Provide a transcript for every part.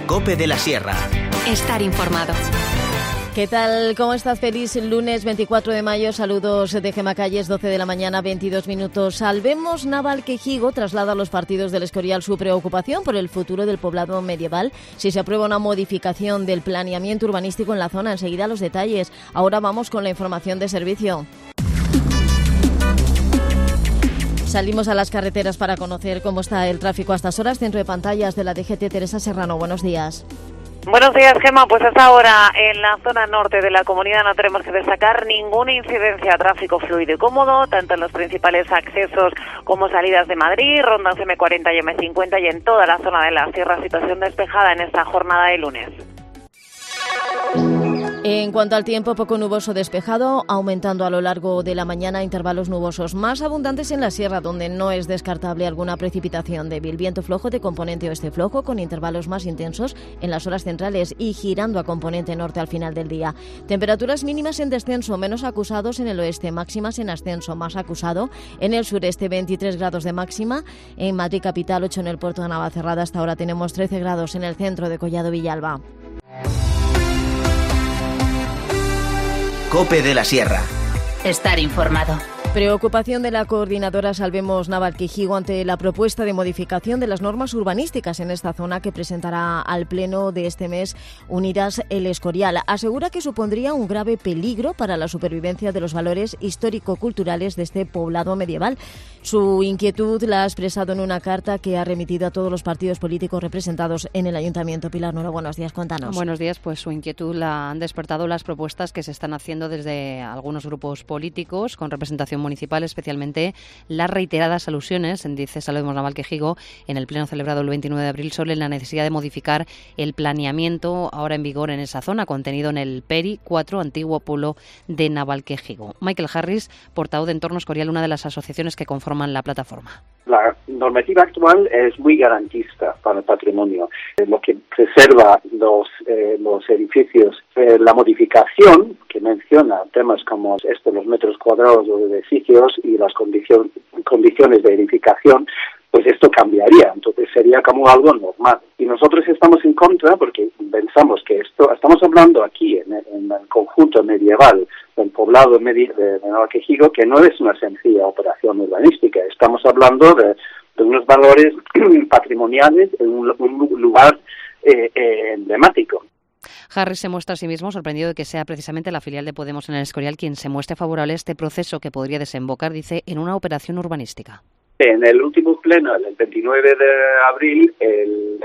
COPE de la Sierra. Estar informado. ¿Qué tal? ¿Cómo estás? Feliz lunes 24 de mayo. Saludos de Gema Calles, 12 de la mañana, 22 minutos. Salvemos Navalquejigo traslada a los partidos del Escorial su preocupación por el futuro del poblado medieval. Si se aprueba una modificación del planeamiento urbanístico en la zona, enseguida los detalles. Ahora vamos con la información de servicio. Salimos a las carreteras para conocer cómo está el tráfico a estas horas. Centro de pantallas de la DGT, Teresa Serrano. Buenos días. Buenos días, Gemma. Pues hasta ahora en la zona norte de la comunidad no tenemos que destacar ninguna incidencia. Tráfico fluido y cómodo, tanto en los principales accesos como salidas de Madrid, rondas M40 y M50 y en toda la zona de la sierra. Situación despejada en esta jornada de lunes. En cuanto al tiempo, poco nuboso despejado, aumentando a lo largo de la mañana intervalos nubosos más abundantes en la sierra, donde no es descartable alguna precipitación débil. Viento flojo de componente oeste flojo, con intervalos más intensos en las horas centrales y girando a componente norte al final del día. Temperaturas mínimas en descenso, menos acusados en el oeste, máximas en ascenso, más acusado en el sureste, 23 grados de máxima, en Madrid capital, 8 en el puerto de Navacerrada. Hasta ahora tenemos 13 grados en el centro de Collado Villalba. COPE de la Sierra. Estar informado. Preocupación de la coordinadora Salvemos Navalquejigo ante la propuesta de modificación de las normas urbanísticas en esta zona que presentará al pleno de este mes Unidas el Escorial. Asegura que supondría un grave peligro para la supervivencia de los valores histórico-culturales de este poblado medieval. Su inquietud la ha expresado en una carta que ha remitido a todos los partidos políticos representados en el Ayuntamiento. Pilar Nuero, buenos días, cuéntanos. Buenos días, pues su inquietud la han despertado las propuestas que se están haciendo desde algunos grupos políticos con representación municipal, especialmente las reiteradas alusiones, dice Salvemos Navalquejigo, en el pleno celebrado el 29 de abril sobre la necesidad de modificar el planeamiento ahora en vigor en esa zona, contenido en el PERI 4, antiguo pueblo de Navalquejigo. Michael Harris, portavoz de Entorno Escorial, una de las asociaciones que conforman la plataforma. La normativa actual es muy garantista para el patrimonio, lo que preserva los edificios. La modificación que menciona temas como los metros cuadrados de edificios y las condiciones de edificación, pues esto cambiaría, entonces sería como algo normal. Y nosotros estamos en contra porque pensamos que estamos hablando aquí en el conjunto medieval del poblado de Navalquejigo, que no es una sencilla operación urbanística. Estamos hablando de unos valores patrimoniales en un lugar emblemático. Harris se muestra a sí mismo sorprendido de que sea precisamente la filial de Podemos en el Escorial quien se muestre favorable a este proceso que podría desembocar, dice, en una operación urbanística. En el último pleno, el 29 de abril, el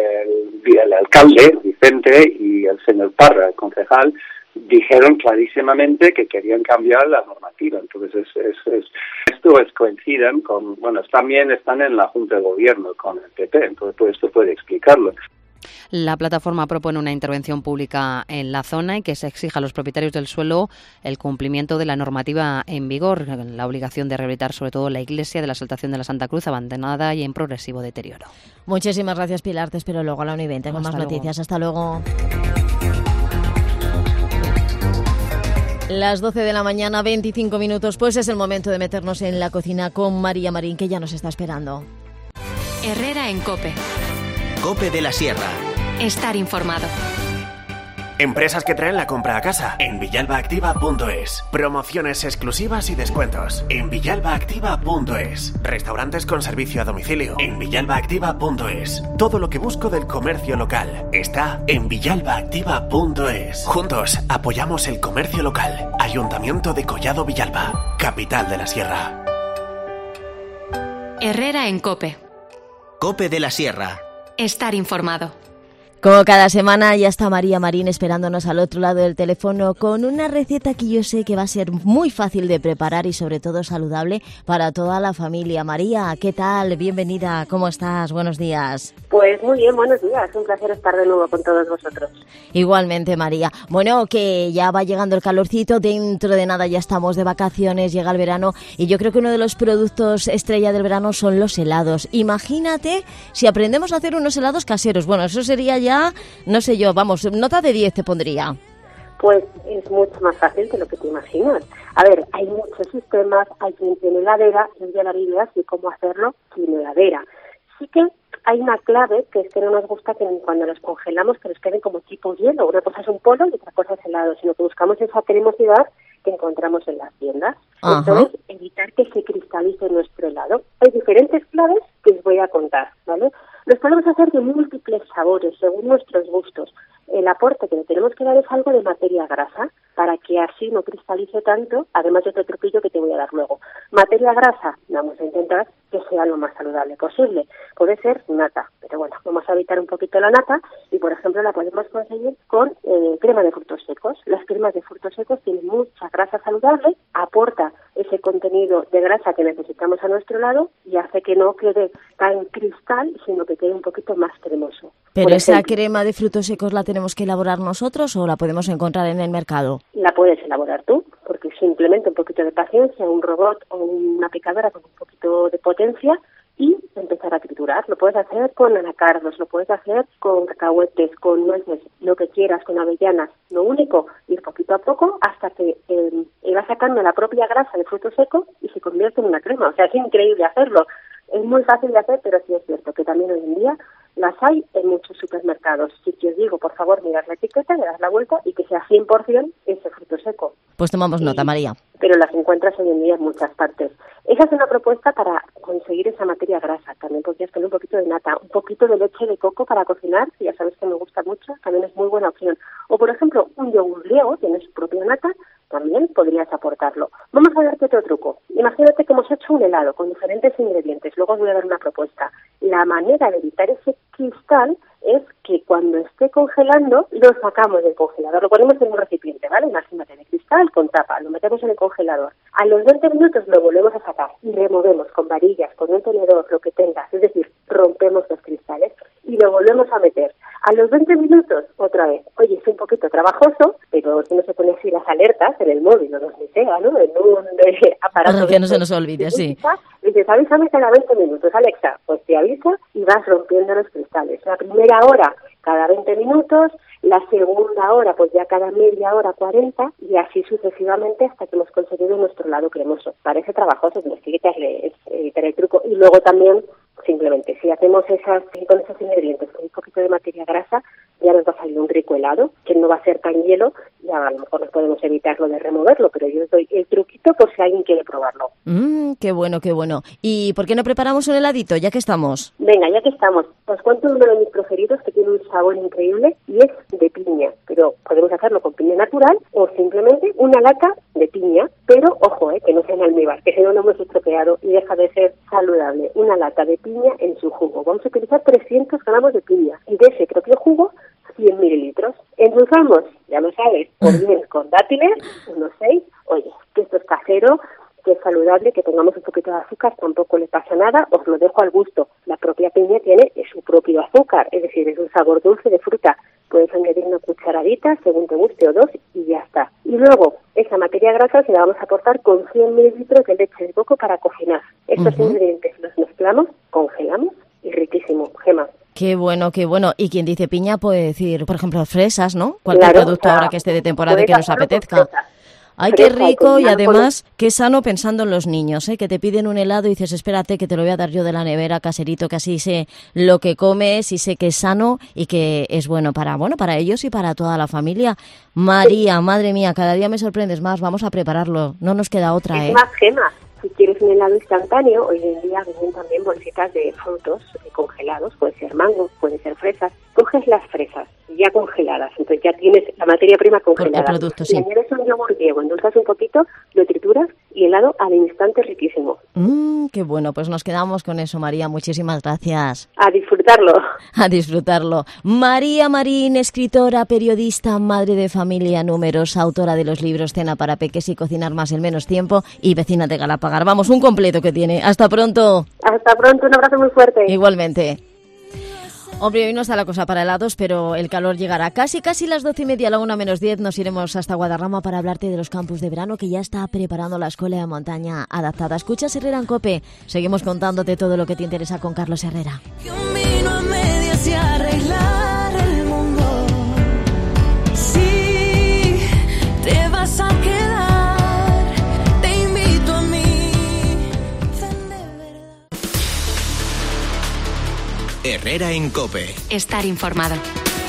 alcalde, Vicente, y el señor Parra, el concejal, dijeron clarísimamente que querían cambiar la normativa. Entonces, esto coinciden con, también están en la Junta de Gobierno con el PP, entonces pues, esto puede explicarlo. La plataforma propone una intervención pública en la zona y que se exija a los propietarios del suelo el cumplimiento de la normativa en vigor, la obligación de rehabilitar sobre todo la iglesia de la Exaltación de la Santa Cruz, abandonada y en progresivo deterioro. Muchísimas gracias, Pilar. Te espero luego a la 1:20 con más noticias. Hasta luego. Las 12 de la mañana, 25 minutos, pues es el momento de meternos en la cocina con María Marín, que ya nos está esperando. Herrera en COPE. COPE de la Sierra. Estar informado. Empresas que traen la compra a casa en villalbaactiva.es. Promociones exclusivas y descuentos en villalbaactiva.es. Restaurantes con servicio a domicilio en villalbaactiva.es. Todo lo que busco del comercio local está en villalbaactiva.es. Juntos apoyamos el comercio local. Ayuntamiento de Collado Villalba, capital de la Sierra. Herrera en COPE. COPE de la Sierra. Estar informado. Como cada semana ya está María Marín esperándonos al otro lado del teléfono con una receta que yo sé que va a ser muy fácil de preparar y sobre todo saludable para toda la familia. María, ¿qué tal? Bienvenida, ¿cómo estás? Buenos días. Pues muy bien, buenos días. Un placer estar de nuevo con todos vosotros. Igualmente, María. Bueno, que ya va llegando el calorcito, dentro de nada ya estamos de vacaciones, llega el verano y yo creo que uno de los productos estrella del verano son los helados. Imagínate si aprendemos a hacer unos helados caseros. Bueno, eso sería ya, no sé yo, vamos, nota de 10 te pondría. Pues es mucho más fácil de lo que te imaginas. A ver, hay muchos sistemas, hay quien tiene heladera, les voy a dar ideas de cómo hacerlo sin heladera. Sí que hay una clave, que es que no nos gusta que cuando los congelamos que nos queden como tipo hielo. Una cosa es un polo y otra cosa es helado, sino que buscamos esa cremosidad que encontramos en las tiendas. Entonces, evitar que se cristalice nuestro helado. Hay diferentes claves que os voy a contar, ¿vale? Los podemos hacer de múltiples sabores, según nuestros gustos. El aporte que le tenemos que dar es algo de materia grasa, para que así no cristalice tanto, además de otro truquillo que te voy a dar luego. Materia grasa, vamos a intentar que sea lo más saludable posible. Puede ser nata, pero bueno, vamos a evitar un poquito la nata y, por ejemplo, la podemos conseguir con crema de frutos secos. Las cremas de frutos secos tienen mucha grasa saludable, aporta ese contenido de grasa que necesitamos a nuestro lado y hace que no quede tan cristal, sino que quede un poquito más cremoso. ¿Pero esa crema de frutos secos la tenemos que elaborar nosotros o la podemos encontrar en el mercado? La puedes elaborar tú, porque simplemente un poquito de paciencia, un robot o una picadora con un poquito de potencia y empezar a triturar. Lo puedes hacer con anacardos, lo puedes hacer con cacahuetes, con nueces, lo que quieras, con avellanas. Lo único, ir poquito a poco hasta que va sacando la propia grasa de fruto seco y se convierte en una crema. O sea, es increíble hacerlo. Es muy fácil de hacer, pero sí es cierto que también hoy en día las hay en muchos supermercados. Si que os digo, por favor, mirad la etiqueta, le das la vuelta y que sea 100% ese fruto seco. Pues tomamos nota, María. Pero las encuentras hoy en día en muchas partes. Esa es una propuesta para conseguir esa materia grasa. También podrías poner un poquito de nata, un poquito de leche de coco para cocinar, que ya sabes que me gusta mucho, también es muy buena opción. O, por ejemplo, un yogur griego, tiene su propia nata, también podrías aportarlo. Vamos a darte otro truco. Imagínate que hemos hecho un helado con diferentes ingredientes. Luego os voy a dar una propuesta. La manera de evitar ese cristal es que cuando esté congelando lo sacamos del congelador, lo ponemos en un recipiente, ¿vale? Imagínate, de cristal con tapa, lo metemos en el congelador. A los 20 minutos lo volvemos a sacar y removemos con varillas, con un tenedor, lo que tengas, es decir, rompemos los cristales y lo volvemos a meter. A los 20 minutos, otra vez. Oye, es un poquito trabajoso, pero si no se pone así las alertas en el móvil o donde sea, ¿no? En un aparato. Para que no se nos olvide, sí. Dices, avísame cada 20 minutos, Alexa. Pues te avisa y vas rompiendo los cristales. La primera hora, cada 20 minutos. La segunda hora, pues ya cada media hora, 40. Y así sucesivamente hasta que hemos conseguido nuestro lado cremoso. Parece trabajoso, pero sí que evitar el truco. Y luego también, simplemente, si hacemos con esos ingredientes, con un poquito de materia grasa, ya nos va a salir un rico helado, que no va a ser tan hielo, ya a lo mejor nos podemos evitar lo de removerlo, pero yo os doy el truquito por si alguien quiere probarlo. Qué bueno, qué bueno. ¿Y por qué no preparamos un heladito, ya que estamos? Venga, ya que estamos, os cuento uno de mis preferidos que tiene un sabor increíble y es de piña, pero podemos hacerlo con piña natural o simplemente una lata de piña, pero ojo, que no sea en almíbar, que si no lo hemos estropeado y deja de ser saludable. Una lata de piña en su jugo. Vamos a utilizar 300 gramos de piña y de ese propio jugo 100 mililitros. Endulzamos, ya lo sabes, o bien con dátiles, unos 6. Oye, que esto es casero, que es saludable, que tengamos un poquito de azúcar, tampoco le pasa nada, os lo dejo al gusto. La propia piña tiene su propio azúcar, es decir, es un sabor dulce de fruta. Puedes añadir una cucharadita, según te guste, o 2, y ya está. Y luego, esa materia grasa se la vamos a aportar con 100 mililitros de leche de coco para cocinar. Estos ingredientes los mezclamos, congelamos, y riquísimo. Gemma. Qué bueno, qué bueno. Y quien dice piña puede decir, por ejemplo, fresas, ¿no? Cualquier producto ahora que esté de temporada y que nos apetezca. Ay, qué rico y además qué sano pensando en los niños, que te piden un helado y dices, espérate que te lo voy a dar yo de la nevera, caserito, que así sé lo que comes y sé que es sano y que es bueno para ellos y para toda la familia. María, madre mía, cada día me sorprendes más, vamos a prepararlo, no nos queda otra, Es más, Gemma, si quieres un helado instantáneo, hoy en día venden también bolsitas de frutos congelados, puede ser mango, puede ser fresas. Coges las fresas ya congeladas, entonces ya tienes la materia prima congelada. El producto, sí. Le añades un yogur griego, endulzas un poquito, lo trituras y helado al instante riquísimo. Qué bueno, pues nos quedamos con eso, María. Muchísimas gracias. A disfrutarlo. A disfrutarlo. María Marín, escritora, periodista, madre de familia numerosa, autora de los libros Cena para peques y Cocinar más en menos tiempo y Vecina de Galapagar. Vamos, un completo que tiene. Hasta pronto. Hasta pronto, un abrazo muy fuerte. Igualmente. Hombre, hoy no está la cosa para helados, pero el calor llegará. Casi las 12:30, a la 1:10, nos iremos hasta Guadarrama para hablarte de los campus de verano que ya está preparando la Escuela de Montaña adaptada. Escuchas Herrera en COPE. Seguimos contándote todo lo que te interesa con Carlos Herrera. Un vino a medias y arreglar el mundo. Si te vas a quedar, te invito a mí. Herrera en COPE. Estar informado.